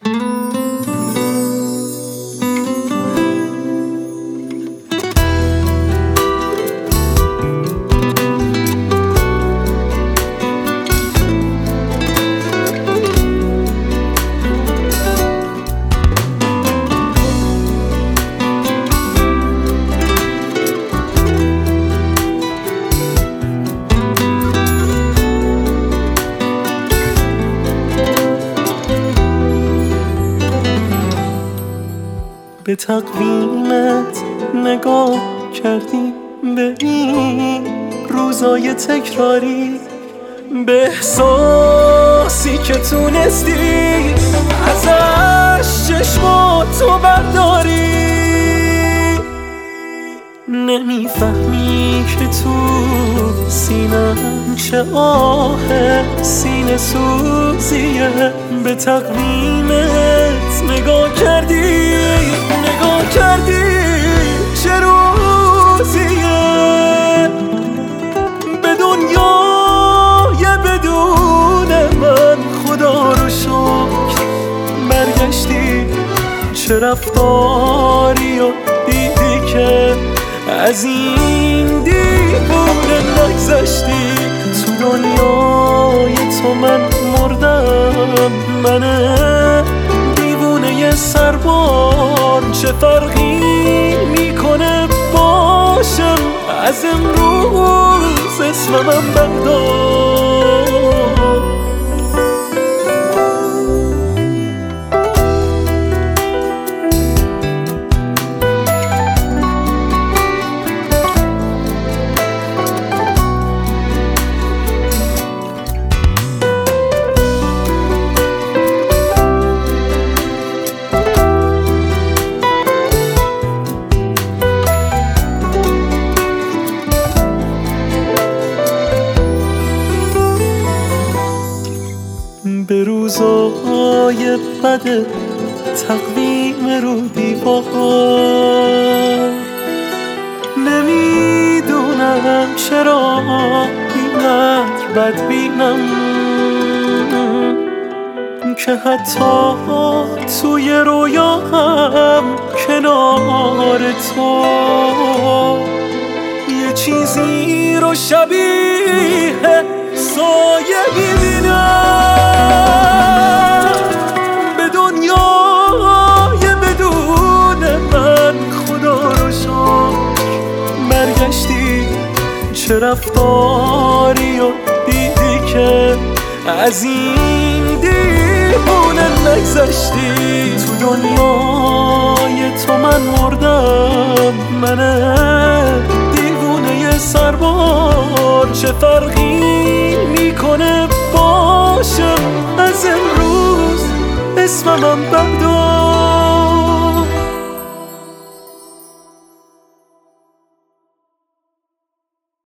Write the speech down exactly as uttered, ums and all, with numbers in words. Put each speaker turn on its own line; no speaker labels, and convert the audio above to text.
به تقویمت نگاه کردی، به این روزای تکراری، به احساسی که تونستی ازش چشماتو برداری. نمیفهمی که تو سینم چه آه سینه سوزیه. به تقویمت نگاه کردی، نگاه کردی چه روزیه. به دنیای بدون من خدا رو شکر برگشتی. چه رفتاری و دیدی که از این دیوونه نگذشتی. تو دنیای تو من مردم، من دیوونه سربار. چه فرقی میکنه باشم از امروز اسمم بردار. به روزای بد تقویم رو دیوار، نمیدونم چرا اینقدر بد بینم که حتی توی رویاهم کنار تو یه چیزی رو شبیه سایه میبینم. به دنیای بدون من خدا رو شکر برگشتی. چه رفتاری و دیدی که از این دیوونه نگذشتی. تو دنیای تو من مردم، من دیوونه سربار. چه فرقی میکنه باشم از امروز اسمم بردار.